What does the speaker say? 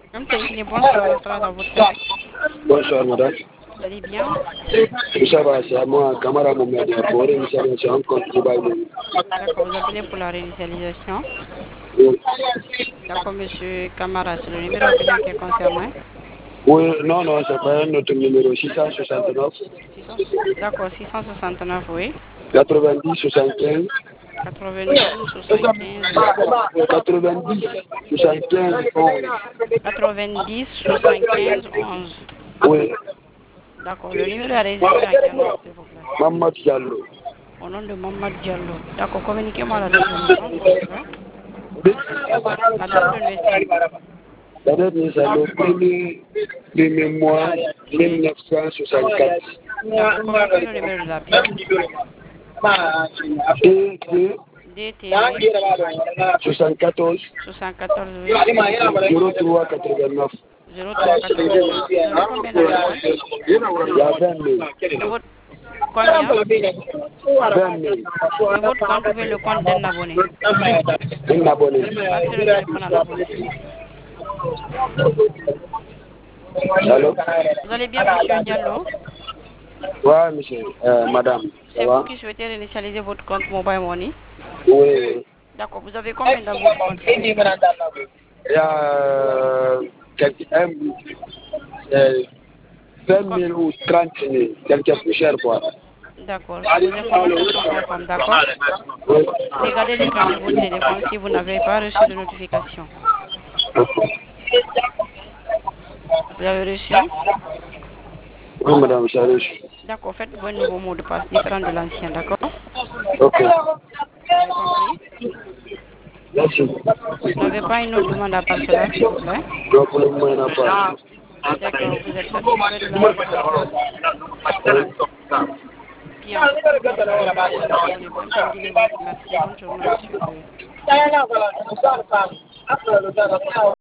Madame Tendine, bonsoir, Ouattara dans votre service. Bonsoir, madame. Vous allez bien? Ça va, c'est à moi, Camara Mohamed, pour réinitialisation en compte Dubaï. D'accord, vous appelez pour la réinitialisation. Oui, D'accord, monsieur Camara, c'est le numéro client qui est concerné. oui, non, non, c'est pas un autre numéro, 669 D'accord, 669, oui. 90 75 92 75 90 75 11. 90 75 11. Oui, D'accord, le numéro est enregistré à quel nom, s'il vous plaît? Mamadou Diallo. Au nom de Mohamed Diallo. D'accord, communiquez-moi la date de naissance, s'il vous plaît. La date de naissance. La date de naissance, le premier mois Oui. 1964. D'accord, communiquez le numéro de la pièce. Et 2 DT, oui. 74 74, oui. 03 89. 0389. Vous avez combien d'abonnés? Il y a 20 000. De votre combien? 20 000. De votre compte ou bien le compte d'un abonné? Un abonné. Passez le téléphone à l'abonné. Allô? Vous allez bien, monsieur Diallo? Ouais, monsieur. Madame, ça C'est vous va? qui souhaitez réinitialiser votre compte Mobile Money? Oui, oui. D'accord, vous avez combien dans votre compte, s'il vous plaît? Il y a euh, 20 000 ou 30 000, quelque plus cher, quoi. D'accord, vos informations sont conformes, d'accord? Oui. Regardez l'écran de votre téléphone si vous n'avez pas reçu de notification. Vous avez reçu? Oui, madame, j'ai reçu. D'accord, faites-vous un nouveau mot de passe différent de l'ancien, d'accord? Ok. Vous avez compris? Merci. Vous n'avez pas une autre demande à part cela, s'il vous plaît? Donc, pour le moment, il n'y en a pas. D'accord, vous êtes satisfait de la réalisation? Bien. Merci, monsieur. Madame Tendine vous remercie. Bonne journée, monsieur.